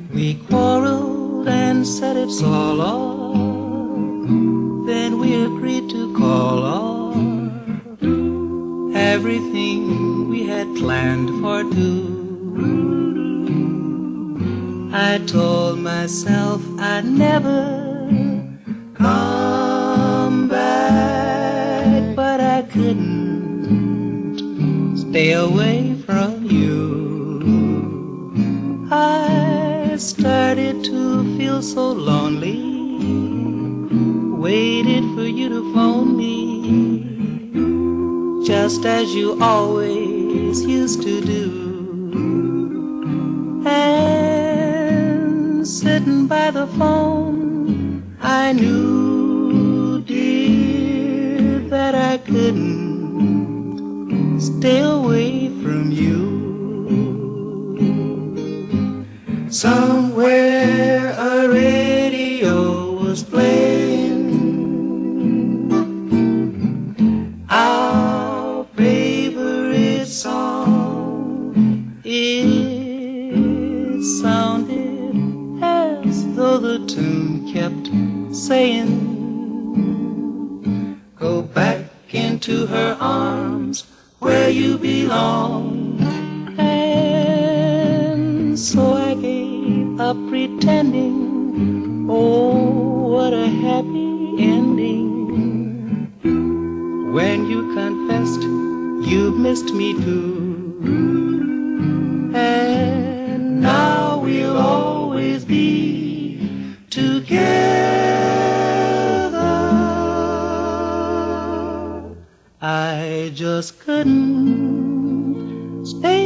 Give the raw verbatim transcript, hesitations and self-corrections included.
We quarreled and said it's all off. Then we agreed to call off everything we had planned for two. I told myself I'd never come back, but I couldn't stay away from you. I started to feel so lonely, waited for you to phone me, just as you always used to do. And sitting by the phone, I knew, dear, that I couldn't stay away from you. Somewhere a radio was playing our favorite song. It sounded as though the tune kept saying, go back into her arms where you belong. And so I gave up pretending, oh, what a happy ending, when you confessed you missed me too. And now we'll always be together. I just couldn't stay